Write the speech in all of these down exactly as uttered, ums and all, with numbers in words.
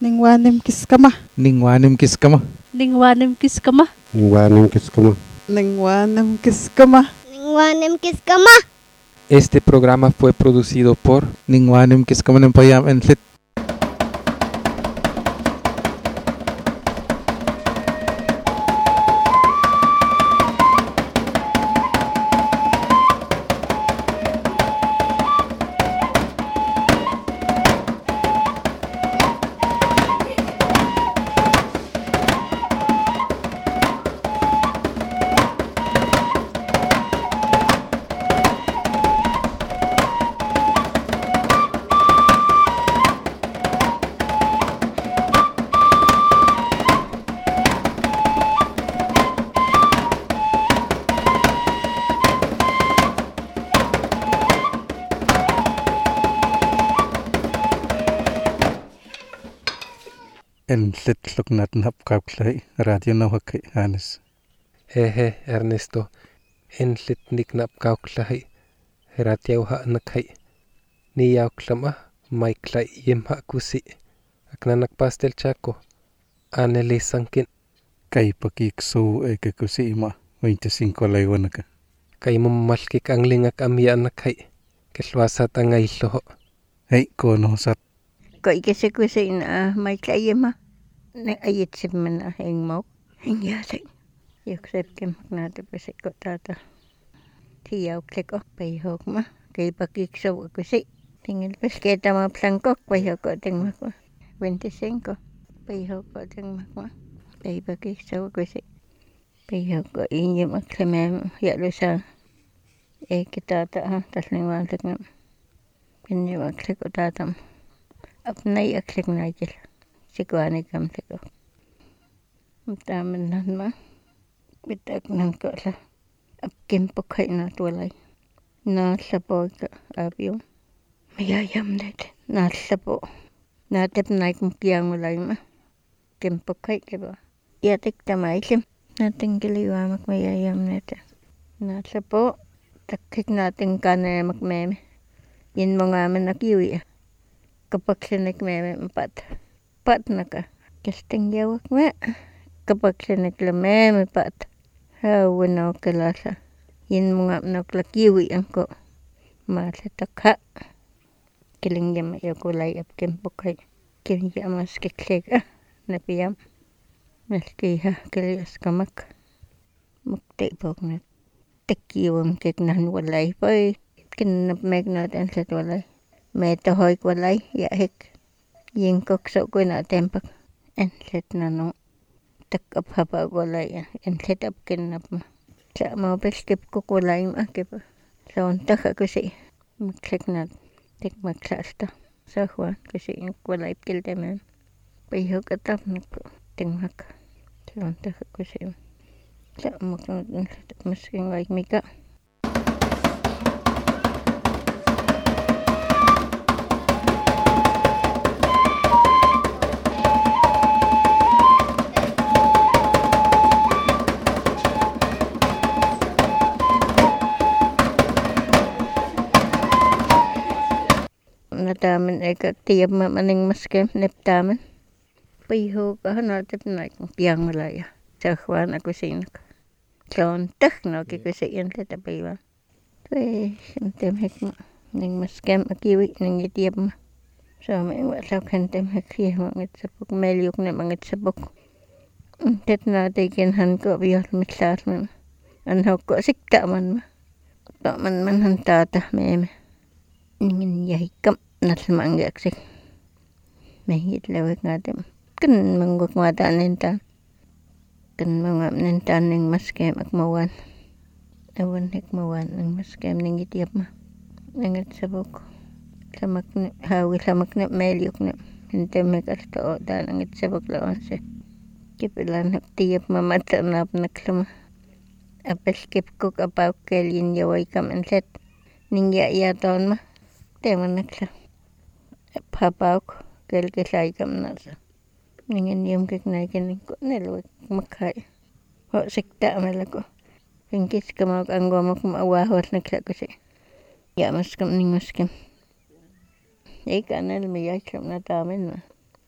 Ningwanim kiskama. Ningwanim kiskama. Ningwanim kiskama. Ningwanim kiskama. Ningwanim kiskama. Ningwanim kiskama. Este programa fue producido por Ningwanim Kiskama Nempayam en Lit. En Lit Luknat Napkaplay Radio Nawaki Hanes. Hehe Ernesto. En Lit Niknapkauklai. Ratiauha Nakai. Niyauklama. Maiklai Yemha Kusi. Aknanak Pastel Chaco. Aneli Sankin. Kaipakik su eke kusima veinticinco laiwanaka. Kaimum malkik anglingak amia nakai. Kelwasat angailoho. Hei kono sat. Koi kese kusi na Maiklai Yemha. Na ayitsip mana heng mok. Heng yasik. Yuksep kem nate pesik ko tata. Tiyaw kliko payhok ma. Kaipakik su kusi. Tingil pesketa ma plankok payhok ko ting makwa. veinticinco. Payhok ko ting makwa. Kaipakik su kusi. Payhok ko inye makleme yalusa. Eki tata ha tasling waltik na. Pinye waklik ko tatam. Apnay aklik na jil. Sikuani kam tiko. Mtaman nan ma. Bitak nan ko la. Apkin pukay na tuwalay. Nasapo ka abyo. Mayayam net. Nasapo. Natip na ikong kiyang walay ma. Kimpukay kiba. Yatik tamaisim. Nating kiliwamak mayayam net. Nasapo. Takik nating kanay makmeme. Yin mga manakiwi. Kapag sinik meme empat. Pat naka. Kasting yawak me. Kapag sinik meme pat. Hawa na kalasa. Yin mga naklakiwi angko. Masitakha. Kiling yama yakulay ap kimpukay. Kiling yama skiklik. Napiyam. Maskiha kiliyas kamak. Muktipok na. Tekiwam kiknan walay pay. Kinapmek natin sa walay. Meto hoy walay. Yahik. Yin kokso ko na tempak. En let na no. Tak up haba walay. En let up kinap ma. Sa mga peskip ko walay ma. Kipa. Sa untak ako si. Maklik na. Tik maklasta. Sa huwan. Kasi yung walay kilde man. Payhok atap na ko. Tingmak. Sa untak ako si. Sa mga masking like mika. Nataman ay kaktiyab mamaning maskem neptaman. Payhok aha natip na ikong piyang malaya. Sa huwan ako sinak. Sa untak na kikusayan tata paywa. Pwede sintem hek mo. Ning maskem akiwi ning itiyab mo. Sa may wasak hantem hek siya mga sabok. Melyok na mga sabok. Tet na tikinhan ko biyal mislar mo. Anhaw ko sikta man mo. Paman man hantata meme. Ningin yahikam. Nasamangyak sik. Mahit lawak natin. Kan mangguk mata nintan. Kan mga nintan ng maskem akmawan. Awan hikmawan ng maskem ng itiyap ma. Nangat sabok. Samak na, hawi samak na melyok na. Hintay may kasto o da nangat sabok lawan siya. Kipilan tiyap mamata na naklama. Apes kip kuk apaw kelin yaway kam anset. Ningya iyaton ma. Tema nakla. Papauk kel kesay kam nasa. Ningin yung kiknaikin ko nilawag makay. Ho sikta malako. Kingkis kamag ang gomok maawahos nakla ko siya. Ya mas kam ning mas kam. Ay kanal miyay kam na tamin ma.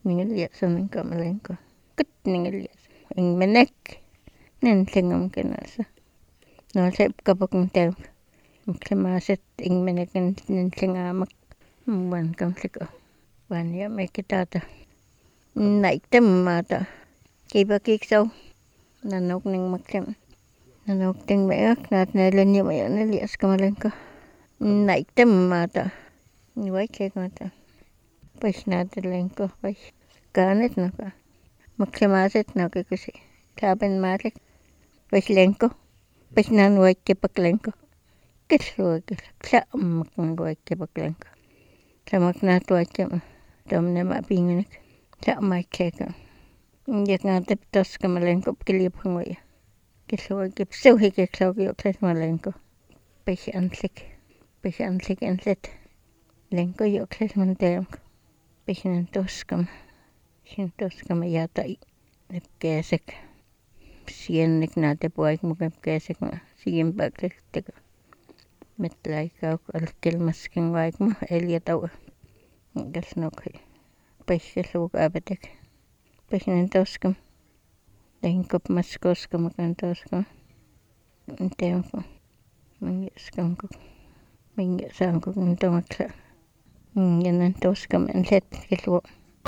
ningiliasan kamalenko kut ningilias ingmenek nentengam kenasa no se kapakung tew klemaset ingmenek nentengamak wan kamsiko wan ya mekitata naiktem mata kiba kikso nanok ning maklem nanok ting meak nat nelenya maya nelias kamalenko naiktem mata niwai kek mata pues nat lenko pues kanet naka maklemaset naka kusi taben matek pues lenko pues nan wai kepak lenko keslo kla mak wai kepak lenko tamak nat wai kem tamne ma pinginek ta mai keka yak ngatep tos kamalenko kilip hangwaya keslo kep sewhi keslo yo kles malenko pues ansik pues ansik anset lenko yo kles mantem pues nan tos kam sin tos kam yata nep kesek sienek nate puaik mukep kesek ma sien bakles teka metlai kau alkel masking waik ma elia tau gas nokai pues keslo abetek pues nan tos kam lenko maskos kam kan tos kam tem ko mangis kam ko mangis sam ko ntomakla yan tos kam enset keslo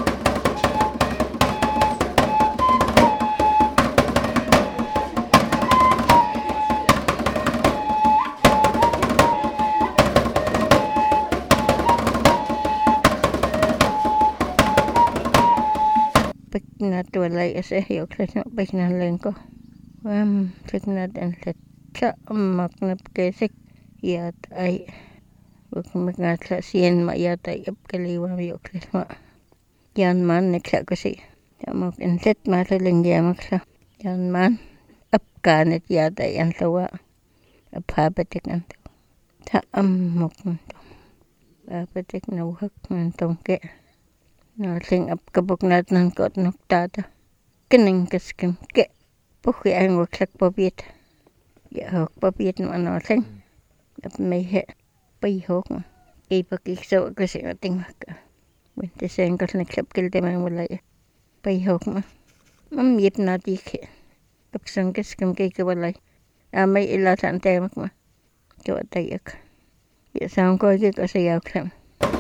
natualai ase yo kresno peknan lenko wam peknat enset cha maknap kesek yat ai wak magatla sien ma yat ai apkali wam yo kresma yan man nekla kasi yamak enset ma lengya makla yan man apkanet yat ai antawa aphabetek anto ta amok anto apatek nawhak antongke Naling ap kabuk nat nan kot nok tata kening keskem ke puhi ang waklak pabiet ya hok pabiet no naling ap may he pay hok kay pakikso kasi ating maka wente sen kas neklap kel temang wala pay hok ma mam yip nati ke ap sang keskem kay kawalay amay ilasan temak ma kawatayak ya sang ko ke kasi yaklem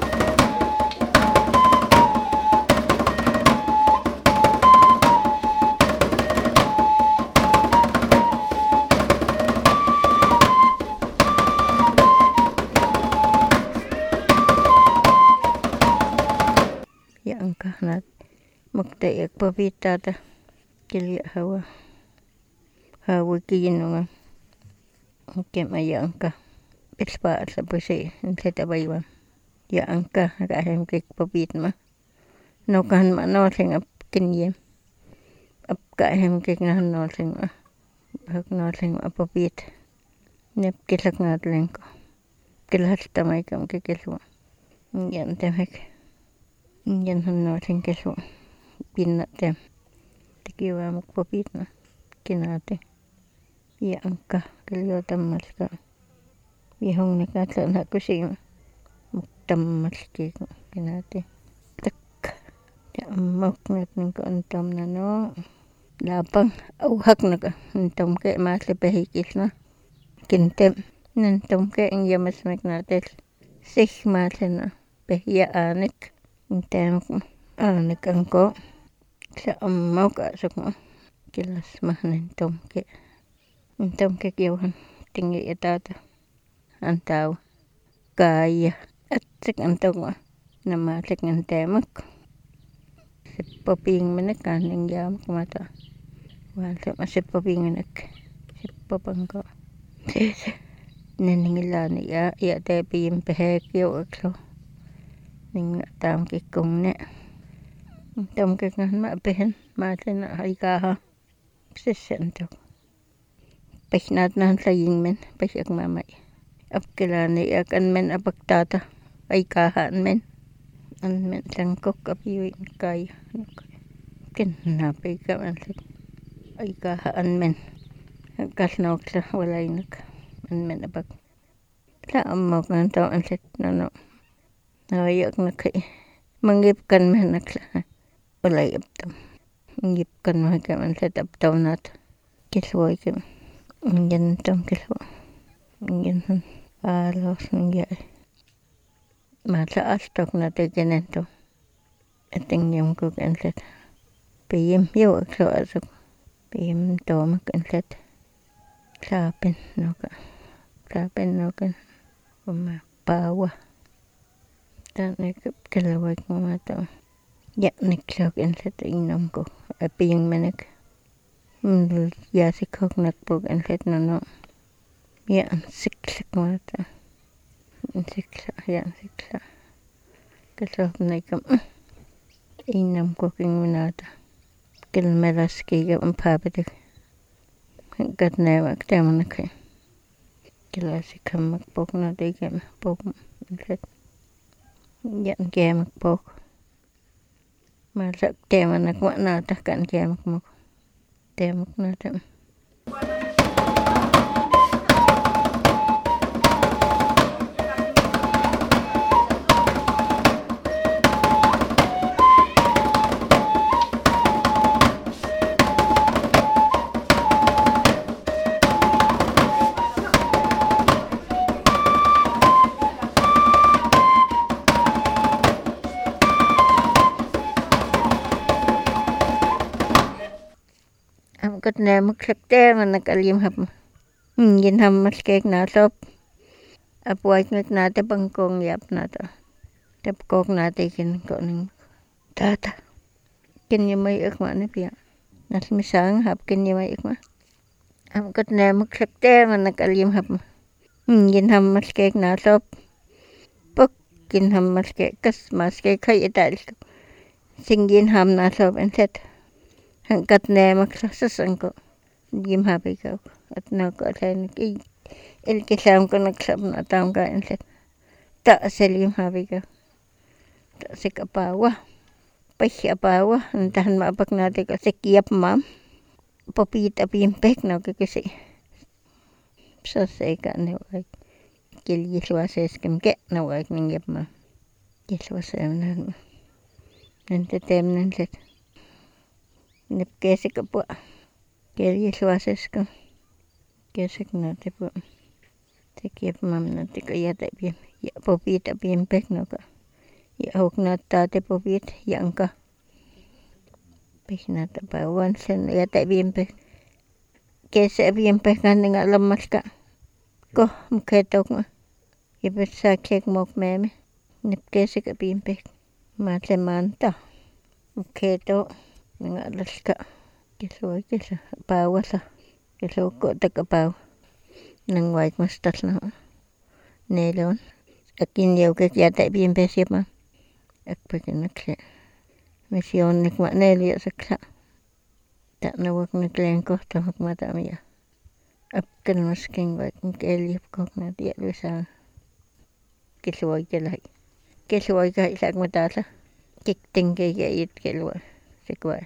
angka nat magtayak pabitata kili hawa hawa kinungan kem aya angka ispa sa pusi seta baywan ya angka rahem kek pabit ma no kan ma no sing ap kinyem ap ka hem kek na no sing hak no sing pabit nep kilak nat lengko kilas tamay kam kekelo yan temek yan hanno sing keso pinate tikiwa mukpapit na kinate ya angka kaliyo tamalka bihong nakatla na kusi muktamalki kinate tak ya mok nat ng antam na no lapang auhak na ka antam ke masle pehikis na kintem nantam ke ang yamas mek natel sich masle na pehiya anek tem anek angko sa mau ka sok kilas mahnen tomke tomke kiwan tinggi etata antau kaya at sik antong nama sik ntemak sipoping menek kaning jam kumata wan sa masipoping menek sipopangko neningilani ya ya te pim pehek yo aklo ning tam ki kung ne tam ki ngan ma pen ma ten ai ka ha sesento pesnat nan sa yin men pesek mamay apkelani akan men apaktata ay ka ha men an men tangkok apiwin kay ken na pe ka man ay ka ha an men kas nok sa walay nak an men apak la amok nan taw an set no no Nayak na kay manggip kan man nakla Ulay aptam. Ngip kan mahika man sa taptaw nat. Kilwa ka. Ngyan tam kilwa. Ngyan alos nangyay. Masa astok na tignan to. Ating yung kukanset. Piyim yaw akso asok. Piyim to makanset. Sapin no ka. Sapin no ka. Kumapawa. Tanikap kalawag mo mato. Ya niklog kanset inom ko. Piying manak. Yasi kog nakpog kanset no no. Ya siklak mato. Sikla, ya sikla. Kasap na ikam. Inam ko king minata. Kilmeras kiga ang papatik. Gat na yung aktaman na kayo. Kilasi ka magpok na tigam. Pok. Yan kaya magpok. Masak teman na kwa nata kan kaya magmok. Temak nata. Kat na magsakte man nakalim hap. Ngin ham maskek na sop. Apuat ngat nate bangkong yap nata. Tapkok nate kin ko ning tata. Kin yamay ikma ni piya. Nas misang hap kin yamay ikma. Am kat na magsakte man nakalim hap. Ngin ham maskek na sop. Pok kin ham maskek kas maskek kay ital. Singin ham na sop and set. Hangkat na magsasasang ko. Hindi mahabi ka. At nakalan. Il kisam ko nagsab na taong kain set. Taas il yung habi ka. Taas ik apawa. Pay apawa. Nantahan maabak natin ka. Sikiyap mam. Papita pimpek na kasi. Sasay ka na wag. Kilyiswases kamke na wag ng yap mam. Kilyiswasem na. Nantatem na set. Nipkesik ka po. Kaya suwases ko. Kesik natin po. Tikip mam natin ko yata biyem. Ya po pita biyempek no ka. Ya huk natin po pita. Yang ka. Pis natin pa. Once na yata biyempek. Kesa biyempek ka nga lamas ka. Ko mketok mo. Ibig saklik mok meme. Nipkesik ka biyempek. Matemanta. Mketok. Nga alas ka. Kiswa kisa. Pawa sa. Kiswa ko tagapaw. Nang white mustache na. Nelon. Akin yaw ka yata biyempesya pa. Akpagin nagsya. Misyon nikma nelya saksa. Tak nawag naklayan ko. Tamag matamiya. Apkan masking white. Mkaelyap ko na diya lusa. Kiswa kalay. Kiswa ka isak matasa. Kikting kaya it kilwa. Sikwa.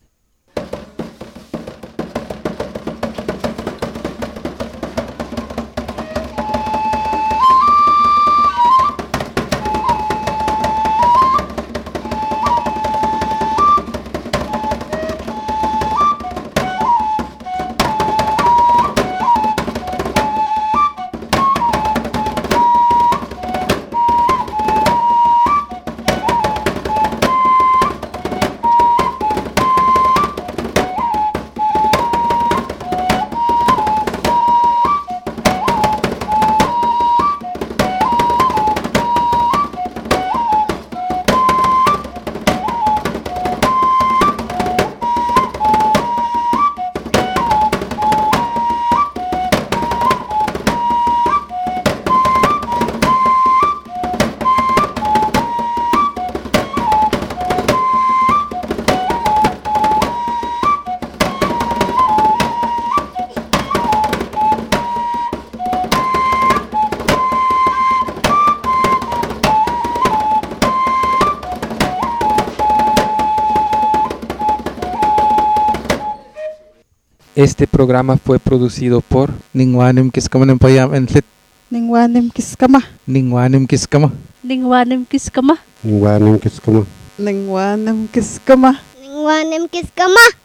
Este programa fue producido por Ningwanim Kiskamanam Payam and Lit Ningwanim kiskama. Ningwanim Kiskama. Ningwanim kiskama. Ningwanim kiskama. Ningwanem kiskama. Ningwanem kiskama.